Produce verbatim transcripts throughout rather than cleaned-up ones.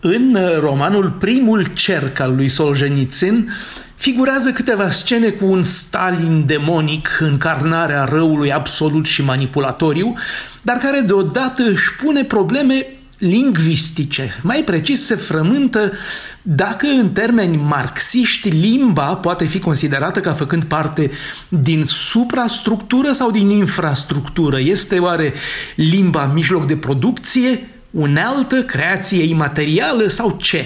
În romanul Primul cerc al lui Solzhenitsyn figurează câteva scene cu un Stalin demonic, încarnarea răului absolut și manipulatoriu, dar care deodată își pune probleme lingvistice. Mai precis, se frământă dacă în termeni marxiști limba poate fi considerată ca făcând parte din suprastructură sau din infrastructură. Este oare limba mijloc de producție, unealtă, creație imaterială sau ce?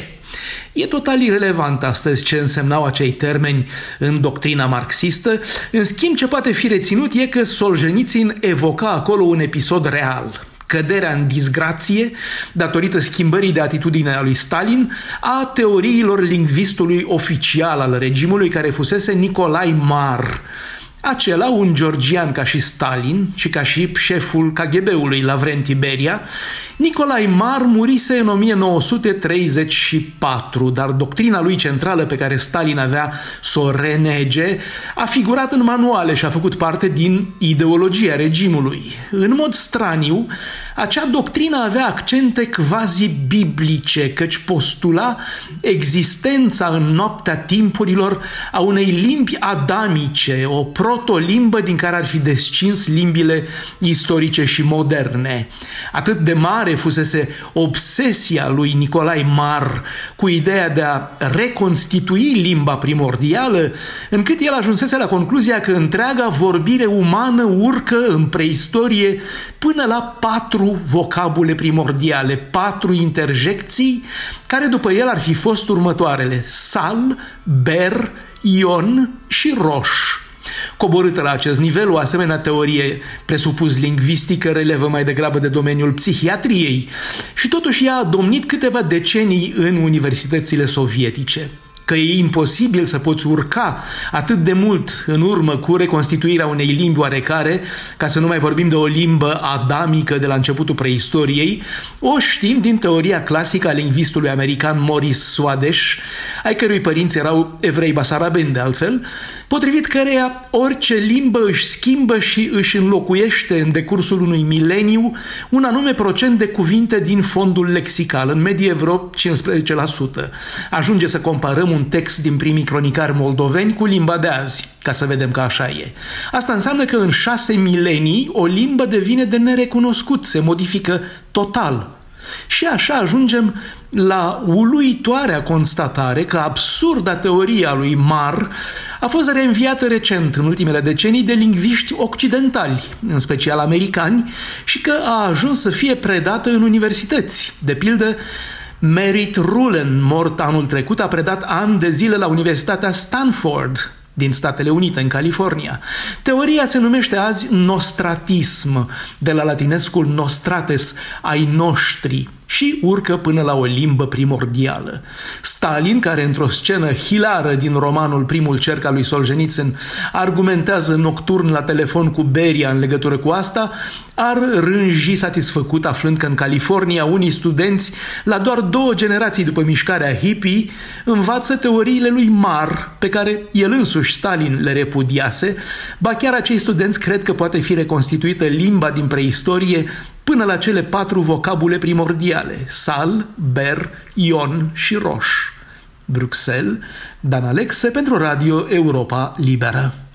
E total irelevant astăzi ce însemnau acei termeni în doctrina marxistă. În schimb, ce poate fi reținut e că Solzhenitsyn evoca acolo un episod real: căderea în disgrație, datorită schimbării de atitudine a lui Stalin, a teoriilor lingvistului oficial al regimului, care fusese Nicolai Marr. Acela, un georgian ca și Stalin și ca și șeful K G B-ului Lavrenti Beria. Nicolai Marr murise în o mie nouă sute treizeci și patru, dar doctrina lui centrală, pe care Stalin avea să o renege, a figurat în manuale și a făcut parte din ideologia regimului. În mod straniu, acea doctrină avea accente quasi-biblice, căci postula existența în noaptea timpurilor a unei limbi adamice, o protolimbă din care ar fi descins limbile istorice și moderne. Atât de mare fusese obsesia lui Nicolai Marr cu ideea de a reconstitui limba primordială, încât el ajunsese la concluzia că întreaga vorbire umană urcă în preistorie până la patru vocabule primordiale, patru interjecții, care după el ar fi fost următoarele: sal, ber, ion și roș. Coborâtă la acest nivel, o asemenea teorie presupus lingvistică relevă mai degrabă de domeniul psihiatriei și totuși ea a domnit câteva decenii în universitățile sovietice. Că e imposibil să poți urca atât de mult în urmă cu reconstituirea unei limbi oarecare, ca să nu mai vorbim de o limbă adamică de la începutul preistoriei, o știm din teoria clasică a lingvistului american Morris Swadesh, ai cărui părinți erau evrei basarabeni de altfel, potrivit căreia orice limbă își schimbă și își înlocuiește în decursul unui mileniu un anume procent de cuvinte din fondul lexical, în medie vreo cincisprezece la sută. Ajunge să comparăm un text din primii cronicari moldoveni cu limba de azi, ca să vedem că așa e. Asta înseamnă că în șase milenii o limbă devine de nerecunoscut, se modifică total. Și așa ajungem la uluitoarea constatare că absurda teoria lui Marr a fost reînviată recent, în ultimele decenii, de lingviști occidentali, în special americani, și că a ajuns să fie predată în universități. De pildă, Merritt Rulen, mort anul trecut, a predat ani de zile la Universitatea Stanford din Statele Unite, în California. Teoria se numește azi nostratism, de la latinescul nostrates, ai noștri, și urcă până la o limbă primordială. Stalin, care într-o scenă hilară din romanul Primul cerc al lui Solzhenitsyn argumentează nocturn la telefon cu Beria în legătură cu asta, ar rânji satisfăcut aflând că în California unii studenți, la doar două generații după mișcarea hippie, învață teoriile lui Marr, pe care el însuși, Stalin, le repudiase, ba chiar acei studenți cred că poate fi reconstituită limba din preistorie până la cele patru vocabule primordiale: sal, ber, ion și roș. Bruxelles, Dan Alexe pentru Radio Europa Liberă.